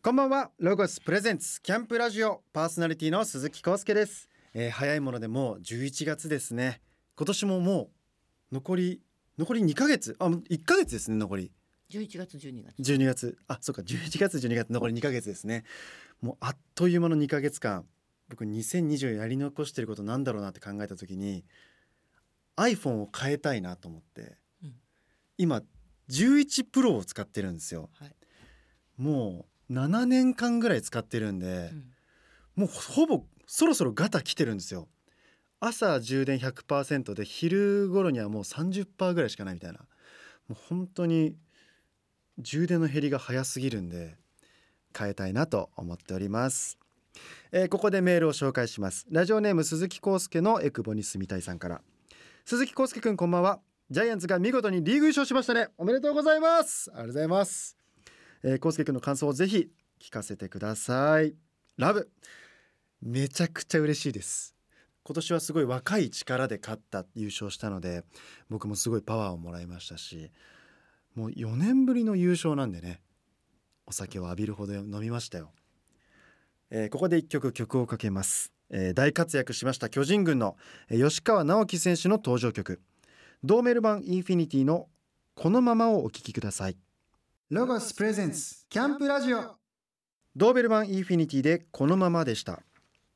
こんばんは。ロゴスプレゼンツキャンプラジオパーソナリティの鈴木康介です。早いものでもう11月ですね。今年ももう残り2ヶ月、1ヶ月ですね。残り 11月12月 12月、そうか、11月12月残り2ヶ月ですね。もうあっという間の2ヶ月間、僕2020やり残してることなんだろうなって考えた時に iPhone を変えたいなと思って、今11 Pro を使ってるんですよ。もう7年間ぐらい使ってるんで、もうほぼそろそろガタ来てるんですよ。朝充電 100% で昼頃にはもう 30% ぐらいしかないみたいな、もう本当に充電の減りが早すぎるんで変えたいなと思っております。ここでメールを紹介します。ラジオネーム鈴木康介のエクボに住みたいさんから。鈴木康介くん、こんばんは。ジャイアンツが見事にリーグ優勝しましたね。おめでとうございます。ありがとうございます。康介くんの感想をぜひ聞かせてください。ラブ。めちゃくちゃ嬉しいです。今年はすごい若い力で勝った優勝したので、僕もすごいパワーをもらいましたし、もう4年ぶりの優勝なんでね、お酒を浴びるほど飲みましたよ。ここで1曲をかけます。大活躍しました巨人軍の吉川直樹選手の登場曲、ドーベルマンインフィニティのこのままをお聴きください。ロゴスプレゼンツキャンプラジオ、ドーベルマンインフィニティでこのままでした。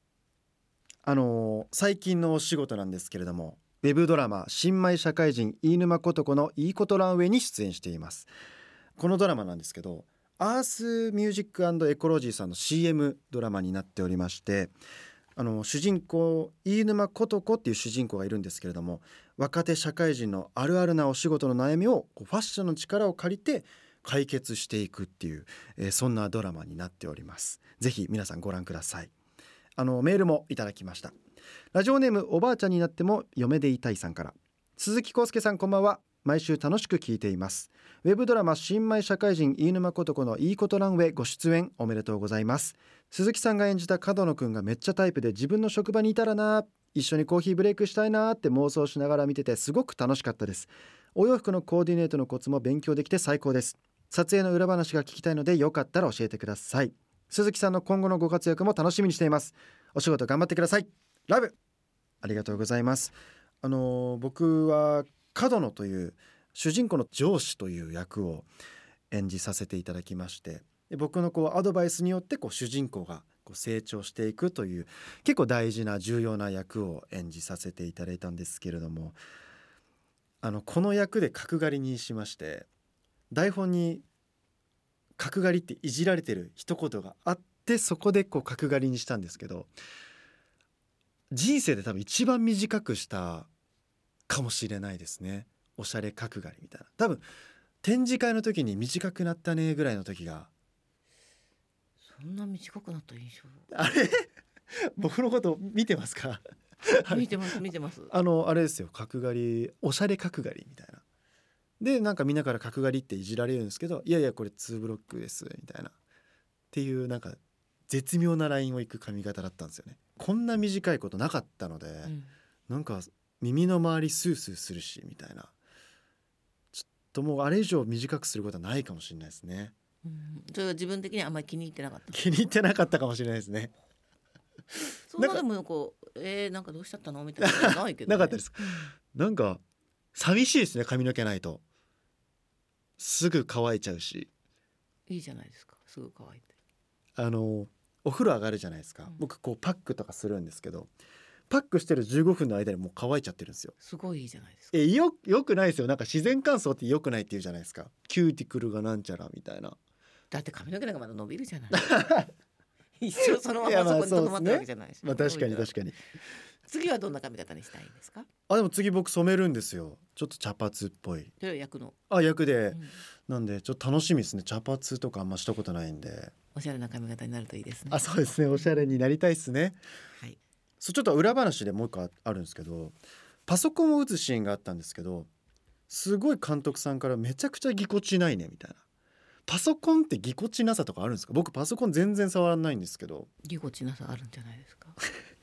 最近のお仕事なんですけれども、ウェブドラマ新米社会人飯沼ことこのいいことランウェイに出演しています。このドラマなんですけど、アースミュージック&エコロジーさんの CM ドラマになっておりまして、主人公飯沼ことこっていう主人公がいるんですけれども、若手社会人のあるあるなお仕事の悩みをファッションの力を借りて解決していくっていう、そんなドラマになっております。ぜひ皆さんご覧ください。メールもいただきました。ラジオネームおばあちゃんになっても嫁でいたいさんから。鈴木康介さん、こんばんは。毎週楽しく聞いています。ウェブドラマ新米社会人飯沼ことこのいいことランウェイご出演おめでとうございます。鈴木さんが演じた角野くんがめっちゃタイプで、自分の職場にいたらな、一緒にコーヒーブレイクしたいなって妄想しながら見ててすごく楽しかったです。お洋服のコーディネートのコツも勉強できて最高です。撮影の裏話が聞きたいのでよかったら教えてください。鈴木さんの今後のご活躍も楽しみにしています。お仕事頑張ってください。ラブ。ありがとうございます。僕は角野という主人公の上司という役を演じさせていただきまして、僕のアドバイスによって主人公が成長していくという結構大事な重要な役を演じさせていただいたんですけれども、この役で角刈りにしまして、台本に角刈りっていじられてる一言があって、そこで角刈りにしたんですけど、人生で多分一番短くしたかもしれないですね。おしゃれ角刈りみたいな、多分展示会の時に短くなったねぐらいの時が。 そんな短くなった印象。 あれ僕のこと見てますか？ 見てますあれですよ、角刈り、おしゃれ角刈りみたいなで、なんかみんなから角刈りっていじられるんですけど、いやいやこれ2ブロックですみたいなっていう、なんか絶妙なラインをいく髪型だったんですよね。こんな短いことなかったので、なんか耳の周りスースーするしみたいな、ちょっともうあれ以上短くすることはないかもしれないですね。 それは自分的にあんまり気に入ってなかった。 気に入ってなかったかもしれないですね。 そんなでもなんかどうしちゃったのみたいなのないけど、ね、 なかったです。なんか寂しいですね。髪の毛ないとすぐ乾いちゃうし。 いいじゃないですか、すぐ乾いて。 お風呂上がるじゃないですか、僕パックとかするんですけど、パックしてる15分の間にもう乾いちゃってるんですよ。 すごいいいじゃないですか。 よくないですよ。なんか自然乾燥って良くないって言うじゃないですか。キューティクルがなんちゃらみたいな。 だって髪の毛なんかまだ伸びるじゃない一生そのままそこにとどまったわけじゃないし、 確かに次はどんな髪型にしたいんですか？ でも次僕染めるんですよ。ちょっと茶髪っぽい。役で、なんでちょっと楽しみですね。茶髪とかあんましたことないんで、 おしゃれな髪型になるといいですね。 そうですね、おしゃれになりたいですね。ちょっと裏話でもう一個あるんですけど、パソコンを打つシーンがあったんですけど、すごい監督さんからめちゃくちゃぎこちないねみたいな。パソコンってぎこちなさとかあるんですか？僕パソコン全然触らないんですけど。 ぎこちなさあるんじゃないですか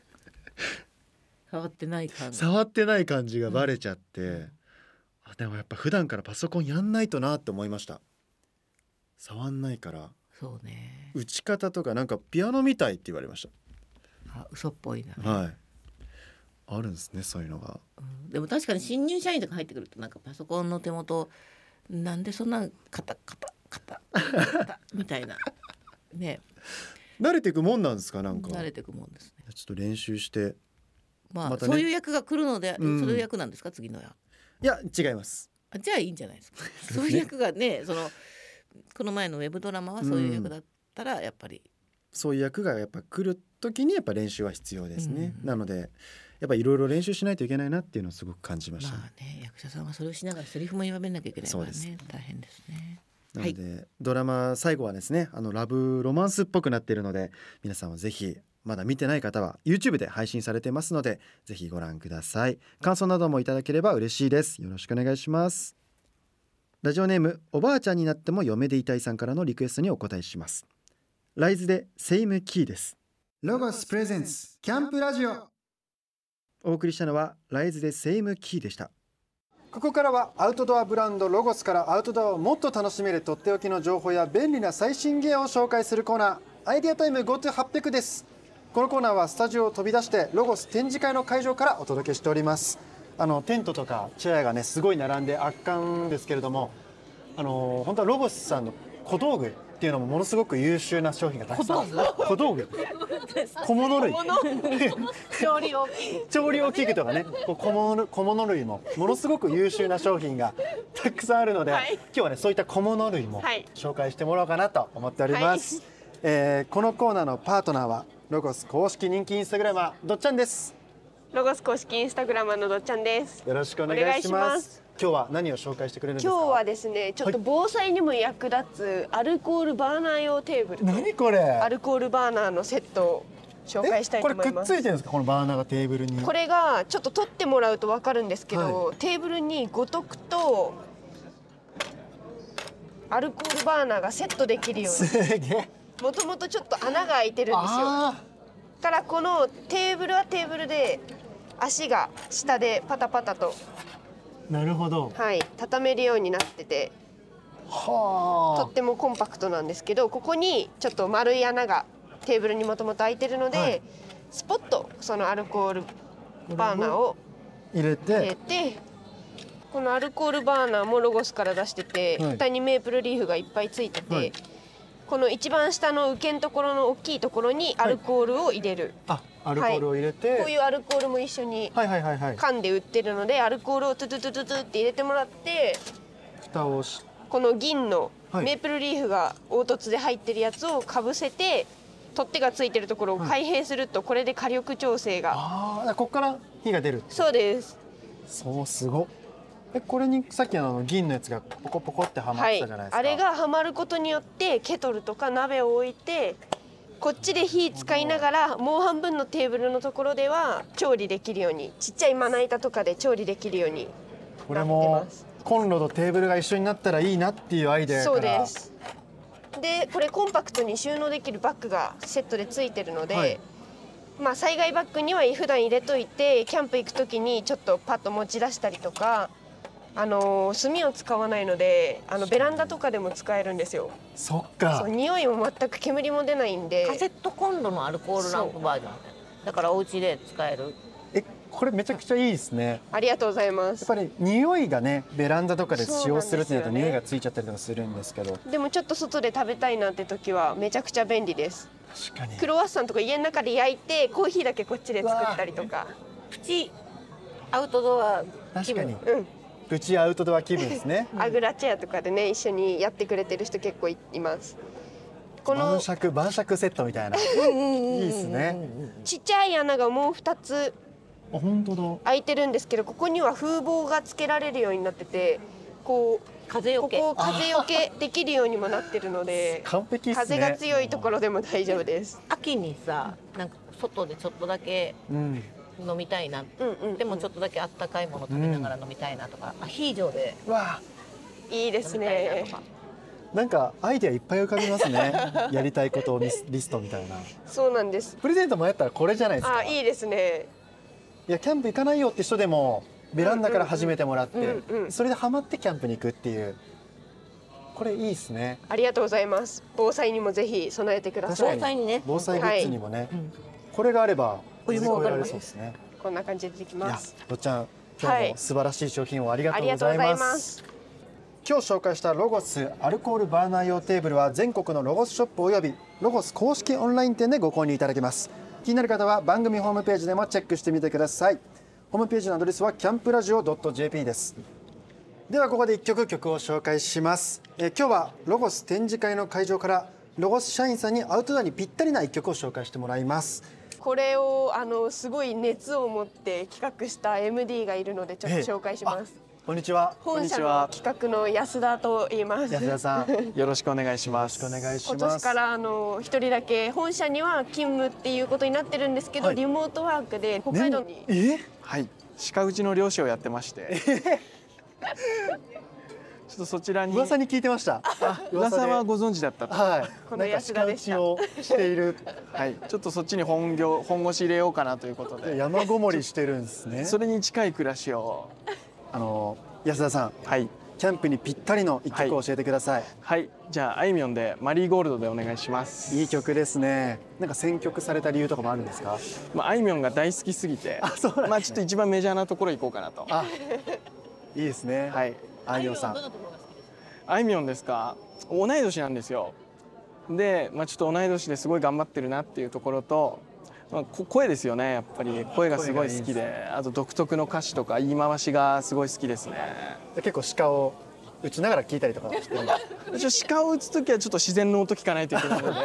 触ってない感じがバレちゃって、でもやっぱ普段からパソコンやんないとなって思いました。触んないから。 そうね。 打ち方とかなんかピアノみたいって言われまし嘘っぽいな、 た。はい。あるんですね、そういうのが。 でも確かに新入社員とか入ってくるとなんかパソコンの手元なんでそんなカタみたいなね。 慣れていくもんなんですか？なんか慣れていくもんですね。 ちょっと練習して。 まあ、 またねそういう役が来るので、 うんそういう役なんですか次の役。 いや違います。 じゃあいいんじゃないですか。そういう役がね、この前のウェブドラマはそういう役だったらやっぱり、 そういう役がやっぱ来る時にやっぱ練習は必要ですね。 うんなのでやっぱいろいろ練習しないといけないなっていうのをすごく感じましたね。 まあね、役者さんはそれをしながらセリフも言われなきゃいけないからね、 そうです大変ですね。 なので、ドラマ最後はですねラブロマンスっぽくなっているので、皆さんはぜひまだ見てない方は YouTube で配信されてますのでぜひご覧ください。感想などもいただければ嬉しいです。よろしくお願いします。ラジオネームおばあちゃんになっても嫁でいたいさんからのリクエストにお答えします。ライズでセイムキーです。 ロゴスプレゼンツキャンプラジオ。 お送りしたのはライズでセイムキーでした。 ここからはアウトドアブランドロゴスからアウトドアをもっと楽しめるとっておきの情報や便利な最新ギアを紹介するコーナー、アイデアタイム GoTo800 です。このコーナーはスタジオを飛び出してロゴス展示会の会場からお届けしております。テントとかチェアがねすごい並んで圧巻ですけれども、本当はロゴスさんの小道具っていうのもものすごく優秀な商品がたくさん。小道具小物類調理を調理器具とかね、小物類もものすごく優秀な商品がたくさんあるので、今日はねそういった小物類も紹介してもらおうかなと思っております。このコーナーのパートナーはロゴス公式人気インスタグラマーどっちゃんです。 ロゴス公式インスタグラマーのどっちゃんです。 よろしくお願いします。今日は何を紹介してくれるんですか？ 今日はですね、ちょっと防災にも役立つアルコールバーナー用テーブルと何これ？ アルコールバーナーのセットを紹介したいと思います。 これくっついてるんですか？このバーナーがテーブルに。 これがちょっと取ってもらうと分かるんですけど、テーブルに五徳とアルコールバーナーがセットできるように。 すげえ。 もともとちょっと穴が開いてるんですよ。からこのテーブルはテーブルで足が下でパタパタと。 なるほど。 はい、畳めるようになってて、とってもコンパクトなんですけど、ここにちょっと丸い穴がテーブルにもともと開いてるので、スポッとそのアルコールバーナーを入れて、 このアルコールバーナーもロゴスから出してて、下にメープルリーフがいっぱいついてて、この一番下の受けのところの大きいところにアルコールを入れる。 アルコールを入れて、 こういうアルコールも一緒に缶で売ってるので、アルコールをトゥトゥトゥトゥトゥって入れてもらって、 蓋をし、 この銀のメープルリーフが凹凸で入ってるやつをかぶせて、取っ手がついてるところを開閉すると、これで火力調整が。 ここから火が出る。 そうです。 そう、すごっ。これにさっきの銀のやつがポコポコってはまってたじゃないですか。 あれがはまることによってケトルとか鍋を置いて、こっちで火使いながらもう半分のテーブルのところでは調理できるように、ちっちゃいまな板とかで調理できるようになってます。 これもコンロとテーブルが一緒になったらいいなっていうアイデアから。 そうです。でこれコンパクトに収納できるバッグがセットでついてるので、まあ災害バッグには普段入れといて、キャンプ行く時にちょっとパッと持ち出したりとか、炭を使わないのでベランダとかでも使えるんですよ。 そっか。 匂いも全く煙も出ないんで。 カセットコンロのアルコールランプバージョンだからお家で使える。 これめちゃくちゃいいですね。 ありがとうございます。 やっぱり匂いがね、ベランダとかで使用するってなると匂いがついちゃったりとかするんですけど、 でもちょっと外で食べたいなって時はめちゃくちゃ便利です。 確かに。 クロワッサンとか家の中で焼いてコーヒーだけこっちで作ったりとか。 プチアウトドア気分。 確かに。プチアウトドア気分ですね。 アグラチェアとかでね、一緒にやってくれてる人結構います。この晩酌セットみたいな。いいですね。 ちっちゃい穴がもう2つ本当だ。 開いてるんですけど、ここには風防がつけられるようになってて、こう風よけ、 ここ風よけできるようにもなってるので、 完璧っすね。 風が強いところでも大丈夫です。 秋にさ、なんか外でちょっとだけ飲みたいな、でもちょっとだけあったかいもの食べながら飲みたいなとか、アヒージョでいいですね。 なんかアイデアいっぱい浮かびますね。やりたいことをリストみたいな。 そうなんです。 プレゼントもやったらこれじゃないですか。 いいですね。 いやキャンプ行かないよって人でもベランダから始めてもらって、それでハマってキャンプに行くっていう、 これいいですね。 ありがとうございます。防災にもぜひ備えてください。 防災にね。 防災グッズにもね、 うんこれがあればお湯もわかる乗り越えられそうですね。 こんな感じでできいやます。 どっちゃん今日も素晴らしい商品をありがとうございありがとうございま。 ますす。 今日紹介したロゴスアルコールバーナー用テーブルは全国のロゴスショップおよびロゴス公式オンライン店でご購入いただけます。気になる方は番組ホームページでもチェックしてみてください。ホームページのアドレスはキャンプラジオ .jp です。ではここで1曲を紹介します。今日はロゴス展示会の会場からロゴス社員さんにアウトドアにぴったりな1曲を紹介してもらいます。 これをすごい熱を持って企画した MD がいるのでちょっと紹介します。 こんにちは。 本社の企画の安田と言います。 安田さんよろしくお願いします。 よろしくお願いし今ます。 年から一人だけ本社には勤務っていうことになってるんですけど、 はいリモートワークで北海道に、 はい、鹿打ちの漁師をやってまして、ちょっとそちらに噂に聞いてました。 噂はごご存知だったと。 はい。 この安田でしたなんか鹿打ちをしている。 はい、ちょっとそっちに本腰入れようかなということで、 山ごもりしてるんですね。 それに近い暮らしを、 安田さん、 はいキャンプにぴったりの一曲を教えてください。 はい、じゃああいみょんでマリーゴールドでお願いします。 いい曲ですね。なんか選曲された理由とかもあるんですか。 まああいみょんが大好きすぎて、 そうなんですねまあちょっと一番メジャーなところ行こうかなと。 あ、いいですね。 はい、 あいみょんさん。 あいみょんですか。同い年なんですよ。で、まあちょっと同い年ですごい頑張ってるなっていうところと、まあ、声ですよね。やっぱり声がすごい好きで、あと独特の歌詞とか言い回しがすごい好きですね。 結構鹿を打ちながら聞いたりとかしてるんです鹿を打つときはちょっと自然の音聞かないといけないので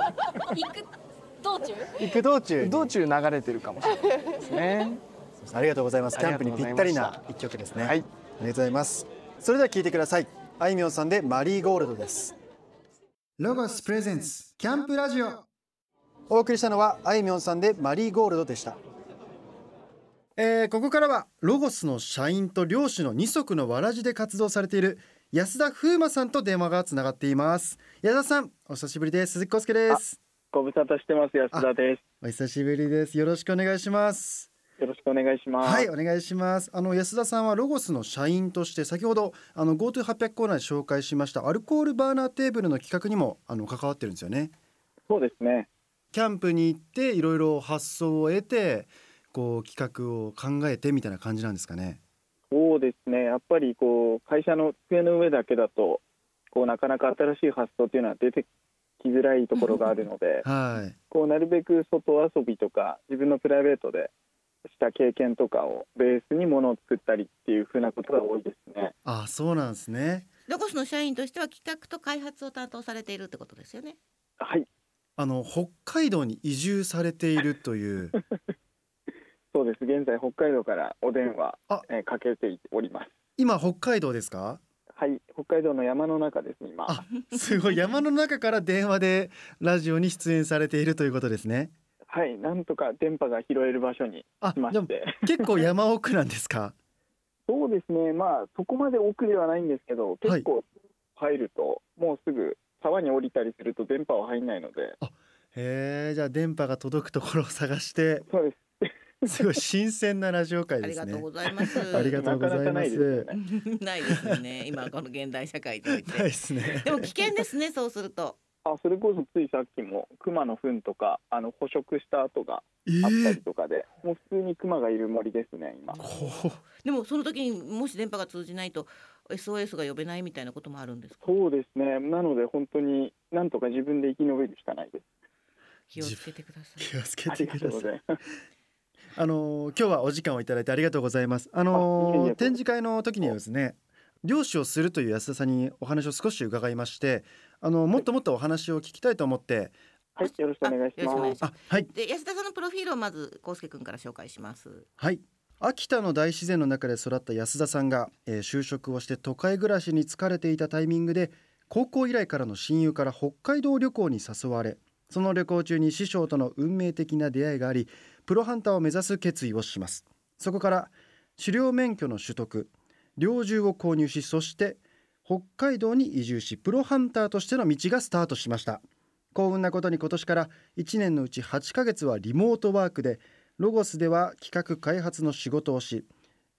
行く道中に道中流れてるかもしれないですね。 ありがとうございます。キャンプにぴったりな一曲ですね。はい、ありがとうございます。それでは聞いてください。あいみょんさんでマリーゴールドです。ロゴスプレゼンツキャンプラジオ。お送りしたのはあいみょんさんでマリーゴールドでした。 ここからはロゴスの社員と漁師の二足のわらじで活動されている安田風磨さんと電話がつながっています。安田さん、お久しぶりです。鈴木康介です。 ご無沙汰してます。安田です。 お久しぶりです。よろしくお願いします。 よろしくお願いします。 はい、お願いします。安田さんはロゴスの社員として先ほどGoTo800 コーナーで紹介しましたアルコールバーナーテーブルの企画にも関わってるんですよね。 そうですね。 キャンプに行っていろいろ発想を得てこう企画を考えてみたいな感じなんですかね。 そうですね。やっぱり会社の机の上だけだとなかなか新しい発想っていうのは出てきづらいところがあるので、 はい、 なるべく外遊びとか自分のプライベートでした経験とかをベースにものを作ったりっていうふうなことが多いですね。 あ、そうなんですね。 ロゴスの社員としては企画と開発を担当されているってことですよね。 はい。 北海道に移住されているというそうです。現在北海道からお電話かけております。 今北海道ですか。 はい、北海道の山の中です今。 すごい、山の中から電話でラジオに出演されているということですね。 はい、なんとか電波が拾える場所に来まして。 結構山奥なんですか。 そうですね。まあそこまで奥ではないんですけど、結構入ると、もうすぐ沢に降りたりすると電波は入んないので。 へえ、じゃあ電波が届くところを探して。 そうです。 すごい新鮮なラジオ会ですね。 ありがとうございます。 ありがとうございます。 なかなかないですね。ないですよね。今この現代社会において。 ないですね。 でも危険ですね。そうすると。 それこそついさっきも熊の糞とか捕食した跡があったりとかで、もう普通に熊がいる森ですね今。 でもその時にもし電波が通じないと SOS が呼べないみたいなこともあるんですか。 そうですね。なので本当になんとか自分で生き延びるしかないです。 気をつけてください。 気をつけてください。 今日はお時間をいただいてありがとうございます。展示会の時にはですね、漁師をするという安田さんにお話を少し伺いまして、もっともっとお話を聞きたいと思って、 はい、よろしくお願いします。 はい。 で、安田さんのプロフィールをまず康介くんから紹介します。 はい。秋田の大自然の中で育った安田さんが、就職をして都会暮らしに疲れていたタイミングで、高校以来からの親友から北海道旅行に誘われ、その旅行中に師匠との運命的な出会いがあり、プロハンターを目指す決意をします。そこから狩猟免許の取得、猟銃を購入し、そして北海道に移住し、プロハンターとしての道がスタートしました。幸運なことに今年から1年のうち8ヶ月はリモートワークで、ロゴスでは企画開発の仕事をし、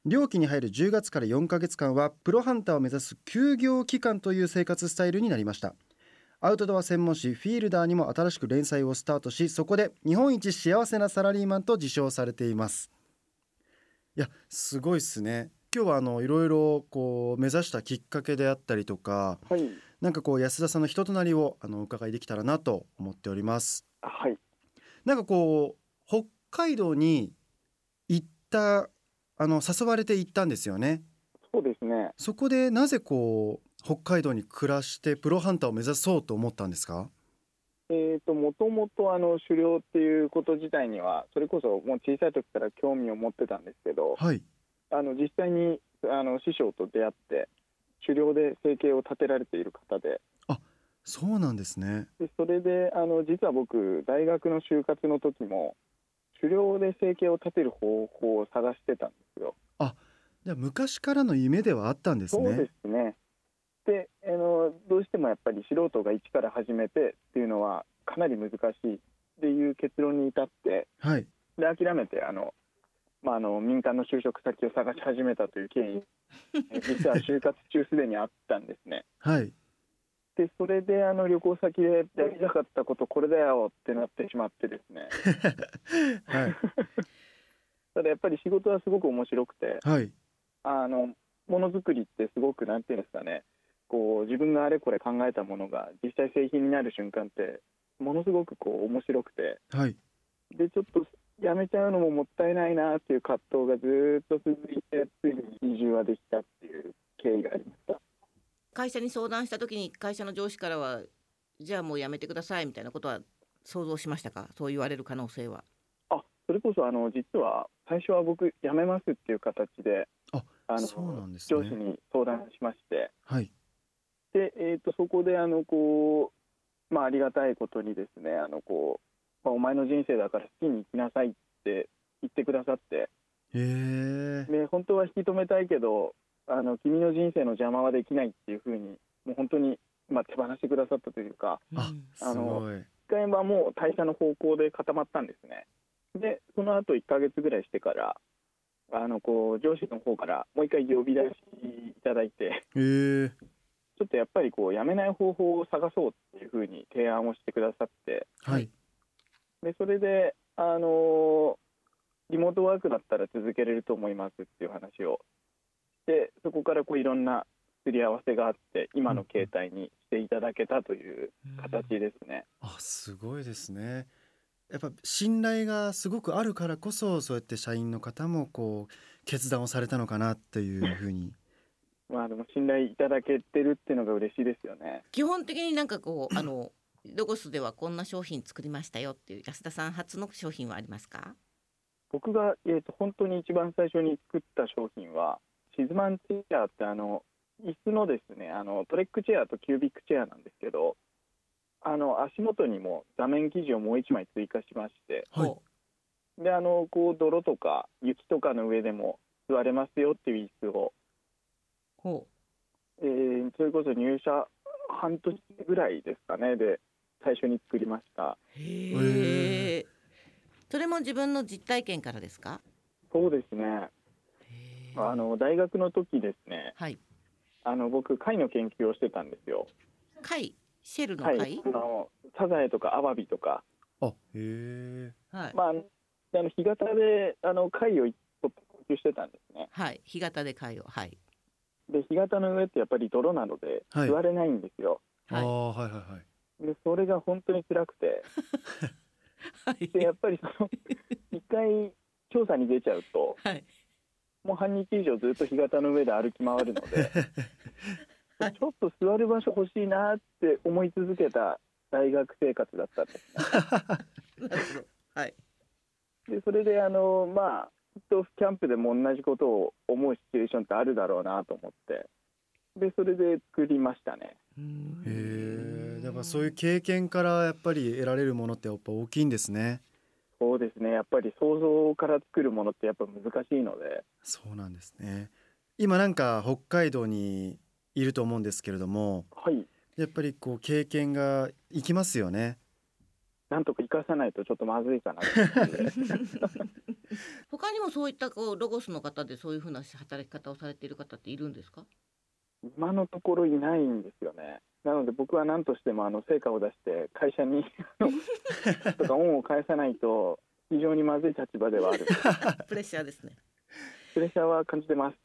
漁期に入る10月から4ヶ月間はプロハンターを目指す休業期間という生活スタイルになりました。アウトドア専門誌フィールダーにも新しく連載をスタートし、そこで日本一幸せなサラリーマンと自称されています。いや、すごいですね。今日はいろいろこう目指したきっかけであったりとか、 はい。 なんかこう安田さんの人となりをお伺いできたらなと思っております。 はい。 なんかこう北海道に行った誘われて行ったんですよね。 そうですね。 そこでなぜこう北海道に暮らしてプロハンターを目指そうと思ったんですか？ もともと狩猟っていうこと自体にはそれこそもう小さい時から興味を持ってたんですけど、 はい。 実際に師匠と出会って狩猟で生計を立てられている方で、 あ、そうなんですね。 それで実は僕大学の就活の時も狩猟で生計を立てる方法を探してたんですよ。 あ、じゃあ昔からの夢ではあったんですね。 そうですね。でどうしてもやっぱり素人が一から始めてっていうのはかなり難しいっていう結論に至って、 はい。 で諦めて民間の就職先を探し始めたという経緯実は就活中すでにあったんですね。 はい。 でそれで旅行先でやりたかったことこれだよってなってしまってですねはい。 ただやっぱり仕事はすごく面白くて、 はいものづくりってすごくなんていうんですかね、こう自分があれこれ考えたものが実際製品になる瞬間ってものすごくこう面白くて、 はい。 でちょっとやめちゃうのももったいないなっていう葛藤がずっと続いて、ついに移住はできたっていう経緯がありました。 会社に相談した時に会社の上司からはじゃあもうやめてくださいみたいなことは想像しましたか？そう言われる可能性は。 それこそ実は最初は僕辞めますっていう形でそうなんですね。 上司に相談しまして、 はい。 で、そこでありがたいことにですねお前の人生だから好きに生きなさいって言ってくださって、 へえ。 で本当は引き止めたいけど君の人生の邪魔はできないっていうふうにもう本当に、手放してくださったというか、 あ、すごい。 一回はもう退社の方向で固まったんですね。でその後1ヶ月ぐらいしてから上司の方からもう一回呼び出しいただいて、 へえ。 ちょっとやっぱり辞めない方法を探そうっていうふうに提案をしてくださって、 はい。 でそれでリモートワークだったら続けれると思いますっていう話をして、そこからいろんなすり合わせがあって今の形態にしていただけたという形ですね。 あ、すごいですね。やっぱ信頼がすごくあるからこそ、そうやって社員の方もこう決断をされたのかなっていうふうに。 でも信頼いただけてるっていうのが嬉しいですよね。 基本的になんかこうロゴスではこんな商品作りましたよっていう安田さん初の商品はありますか？ 僕が、本当に一番最初に作った商品はシズマンチェアって椅子のですねトレックチェアとキュービックチェアなんですけど、足元にも座面生地をもう一枚追加しまして、 はい。 で泥とか雪とかの上でも座れますよっていう椅子を、 ほそれこそ入社半年ぐらいですかねで最初に作りました。 う。へえ。それも自分の実体験からですか？ そうですね。 へえ。 大学の時ですね、 はい。 僕貝の研究をしてたんですよ。 貝、シェルのはい、 貝。 サザエとかアワビとか、 あ、へえ。 はい。 干潟で貝を研究してたんですね。 はい。干潟で貝を。はい。 で干潟の上ってやっぱり泥なのではい座れないんですよ。 はい。 ああ、はいはいはい。 でそれが本当に辛くて、 はいでやっぱり一回調査に出ちゃうとはい。 もう半日以上ずっと干潟の上で歩き回るのではいちょっと座る場所欲しいなって思い続けた大学生活だったんですね。 なるほど。はい。 でそれできっとキャンプでも同じことを思うシチュエーションってあるだろうなと思って、でそれで作りましたね。 へえ。だからそういう経験からやっぱり得られるものってやっぱ大きいんですね。 そうですね、やっぱり想像から作るものってやっぱ難しいので。 そうなんですね。今なんか北海道にいると思うんですけれども、 はい、 やっぱりこう経験が生きますよね。 なんとか生かさないとちょっとまずいかなっていう感じで他にもそういったこうロゴスの方でそういうふうな働き方をされている方っているんですか？ 今のところいないんですよね。なので僕は何としても成果を出して会社にとか恩を返さないと非常にまずい立場ではあるプレッシャーですね。 プレッシャーは感じてます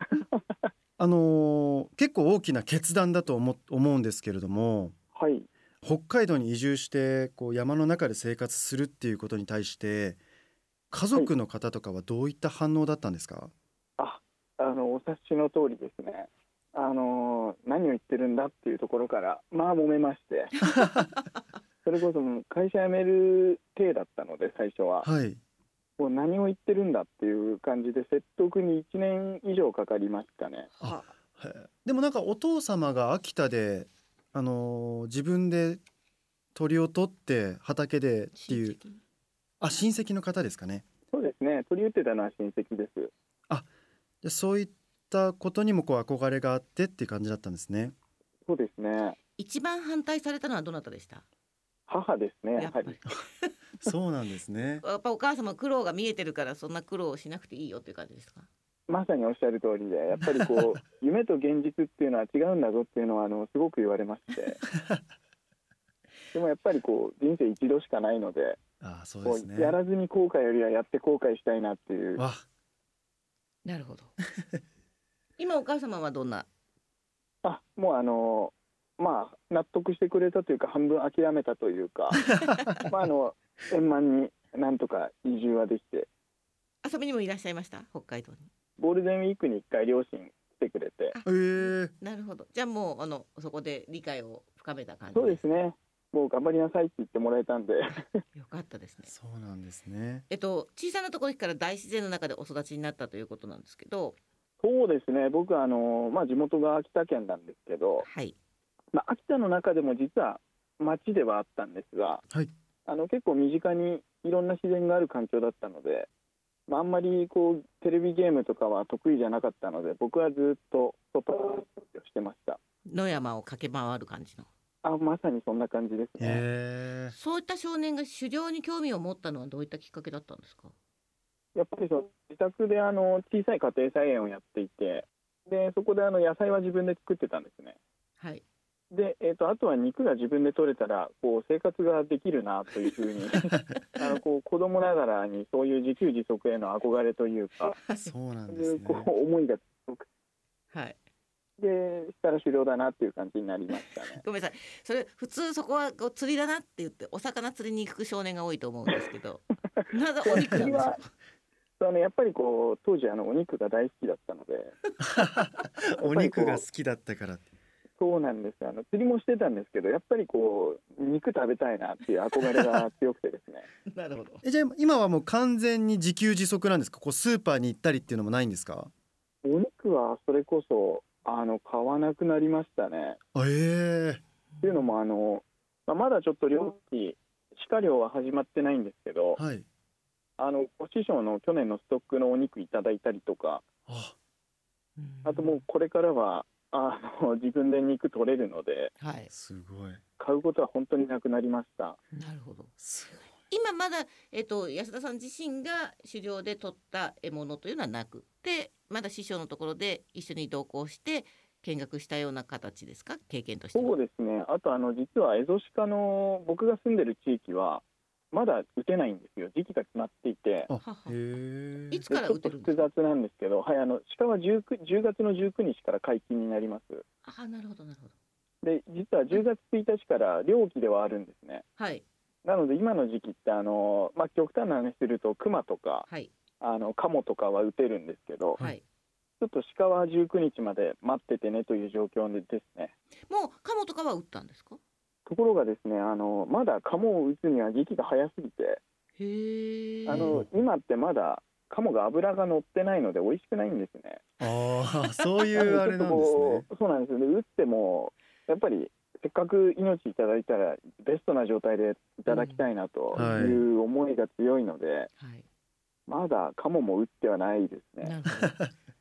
結構大きな決断だと思うんですけれども、 はい。 北海道に移住してこう山の中で生活するっていうことに対して家族の方とかはどういった反応だったんですか？ お察しの通りですね。何を言ってるんだっていうところから揉めましてそれこそもう会社辞める体だったので最初は、 はい。 もう何を言ってるんだっていう感じで説得に1年以上かかりましたね。 あ、でもなんかお父様が秋田で、自分で鳥を取って畑でっていう、親戚の方ですかね。 そうですね、取り打ってたのは親戚です。 でそういったことにもこう憧れがあってっていう感じだったんですね。 そうですね、 一番反対されたのはどなたでした？ 母ですね、 やっぱりやはり。 そうなんですね。 やっぱお母様苦労が見えてるからそんな苦労をしなくていいよっていう感じですか？ まさにおっしゃる通りで、やっぱりこう夢と現実っていうのは違うんだぞっていうのはすごく言われましてでもやっぱりこう人生一度しかないので、 そうですね。 やらずに後悔よりはやって後悔したいなっていう。 わ、 なるほど今お母様はどんな？ もう納得してくれたというか半分諦めたというか円満になんとか移住はできて、 遊びにもいらっしゃいました？北海道に。 ゴールデンウィークに1回両親来てくれて。 なるほど。じゃあもうそこで理解を深めた感じ。 そうですね、もう頑張りなさいって言ってもらえたんでよかったですね。 そうなんですね。 小さなところから大自然の中でお育ちになったということなんですけど。 そうですね、僕は地元が秋田県なんですけど、 はい。 秋田の中でも実は町ではあったんですが、 はい。 結構身近にいろんな自然がある環境だったので、あんまりこうテレビゲームとかは得意じゃなかったので、僕はずっと外をしてました。 野山を駆け回る感じの。 まさにそんな感じですね。 そういった少年が狩猟に興味を持ったのはどういったきっかけだったんですか？ やっぱり自宅で小さい家庭菜園をやっていて、でそこで野菜は自分で作ってたんですね。 はい。 で、あとは肉が自分で取れたらこう生活ができるなというふうにこう子供ながらにそういう自給自足への憧れというか、 そうなんですね。 こう思いが強くはい。 でしたら狩猟だなっていう感じになりましたね。 ごめんなさい。それ普通そこはこう釣りだなって言ってお魚釣りに行く少年が多いと思うんですけどなぜお肉なんでしょう？ やっぱりこう当時お肉が大好きだったのでお肉が好きだったからって。 そうなんですよ。釣りもしてたんですけど、やっぱりこう肉食べたいなっていう憧れが強くてですねなるほど。 じゃあ今はもう完全に自給自足なんですか？こうスーパーに行ったりっていうのもないんですか？ お肉はそれこそ買わなくなりましたね。っていうのもまだちょっと鹿猟は始まってないんですけど、 はい。 ご師匠の去年のストックのお肉いただいたりとか、あともうこれからは自分で肉取れるので、 はい。 すごい。 買うことは本当になくなりました。 なるほど。今まだ、安田さん自身が狩猟で取った獲物というのはなくて、まだ師匠のところで一緒に同行して見学したような形ですか？経験としては。 そうですね。あと実はエゾシカの僕が住んでる地域はまだ撃てないんですよ。時期が決まっていて。 いつから撃てるんですか？ ちょっと複雑なんですけど、はい、鹿は10月の19日から解禁になります。 なるほどなるほど。 で実は10月1日から猟期ではあるんですね。 はい。 なので今の時期って極端な話するとクマとか、 はい。 カモとかは撃てるんですけど、 はい。 ちょっと鹿は19日まで待っててねという状況ですね。 もうカモとかは撃ったんですか？ ところがですね、まだカモを撃つには時期が早すぎて、 へ今ってまだカモが脂が乗ってないので美味しくないんですね。 そういうあれなんですね。 そうなんですよね。撃ってもやっぱりせっかく命いただいたらベストな状態でいただきたいなという思いが強いので、まだカモも撃ってはないですね。 なるほど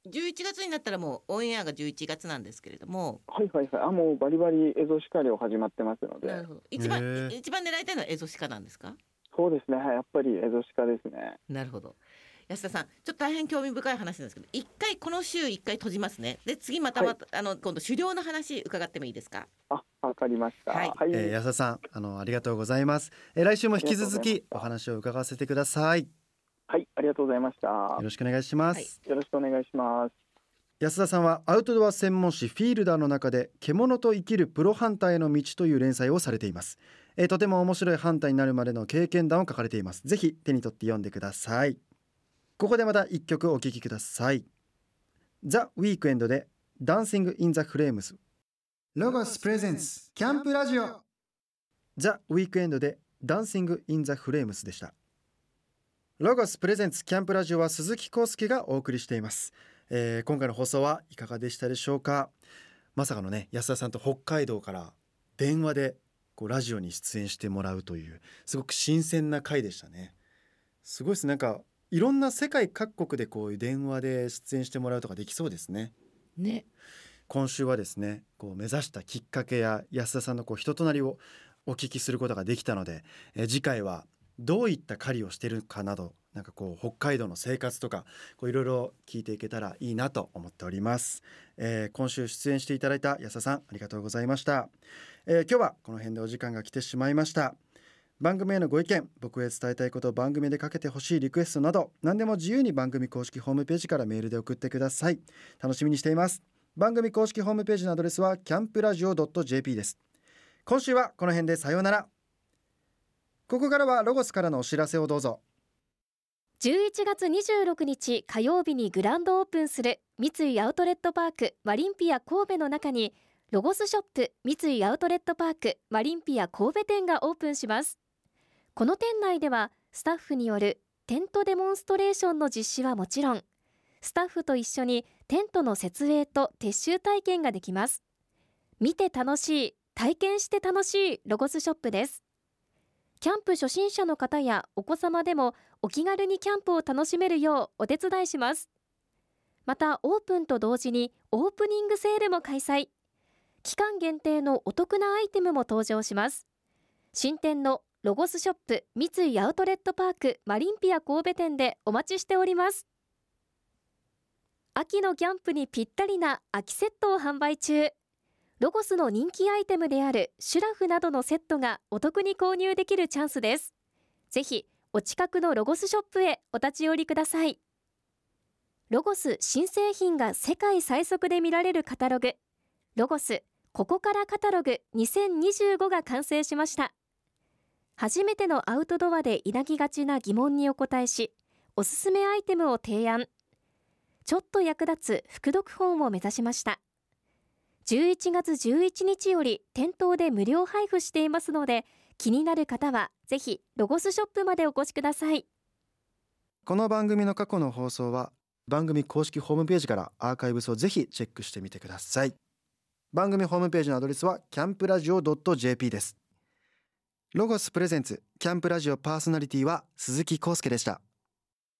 11月になったらもうオンエアが11月なんですけれども。 はいはいはい。もうバリバリエゾシカ漁始まってますので。 なるほど。 へ一ー番狙いたいのはエゾシカなんですか？ そうですね。はい、やっぱりエゾシカですね。 なるほど。安田さん、ちょっと大変興味深い話なんですけど、この週1回閉じますね。で次また、 はい今度狩猟の話伺ってもいいですか？ わかりました。 はい安田さんありがとうございます。来週も引き続きお話を伺わせてください。よはい、ありがとうございました。 ろしくお願いします、 はいよろしくお願いします。 安田さんはアウトドア専門誌フィールダーの中で獣と生きるプロハンターへの道という連載をされています。とても面白いハンターになるまでの経験談を書かれています。ぜひ手に取って読んでください。ここでまた一曲お聴きください。ザ・ウィークエンドでダンシング・イン・ザ・フレームズ。 ロゴスプレゼンツキャンプラジオ。 ザ・ウィークエンドでダンシング・イン・ザ・フレームズでした。ロゴスプレゼンツキャンプラジオは鈴木康介がお送りしています。今回の放送はいかがでしたでしょうか。まさかのね、安田さんと北海道から電話でラジオに出演してもらうというすごく新鮮な回でしたね。すごいです。なんかいろんな世界各国でこういう電話で出演してもらうとかできそうですね。 ね。 今週はですね、目指したきっかけや安田さんの人となりをお聞きすることができたので、次回はどういった狩りをしているかなど、北海道の生活とかいろいろ聞いていけたらいいなと思っております。今週出演していただいた安田さん、ありがとうございました。今日はこの辺でお時間が来てしまいました。番組へのご意見、僕へ伝えたいこと、番組でかけてほしいリクエストなど何でも自由に番組公式ホームページからメールで送ってください。楽しみにしています。番組公式ホームページのアドレスは campradio.jp です。今週はこの辺でさようなら。ここからはロゴスからのお知らせをどうぞ。 11月26日火曜日にグランドオープンする三井アウトレットパークマリンピア神戸の中にロゴスショップ三井アウトレットパークマリンピア神戸店がオープンします。この店内ではスタッフによるテントデモンストレーションの実施はもちろん、スタッフと一緒にテントの設営と撤収体験ができます。見て楽しい、体験して楽しいロゴスショップです。キャンプ初心者の方やお子様でもお気軽にキャンプを楽しめるようお手伝いします。またオープンと同時にオープニングセールも開催。期間限定のお得なアイテムも登場します。新店のロゴスショップ三井アウトレットパークマリンピア神戸店でお待ちしております。秋のキャンプにぴったりな秋セットを販売中。ロゴスの人気アイテムであるシュラフなどのセットがお得に購入できるチャンスです。ぜひお近くのロゴスショップへお立ち寄りください。ロゴス新製品が世界最速で見られるカタログ、ロゴスここからカタログ2025が完成しました。初めてのアウトドアで抱きがちな疑問にお答えし、おすすめアイテムを提案。ちょっと役立つ副読本を目指しました。11月11日より店頭で無料配布していますので、気になる方はぜひロゴスショップまでお越しください。 この番組の過去の放送は番組公式ホームページからアーカイブスをぜひチェックしてみてください。番組ホームページのアドレスは campradio.jp です。ロゴスプレゼンツキャンプラジオパーソナリティは鈴木康介でした。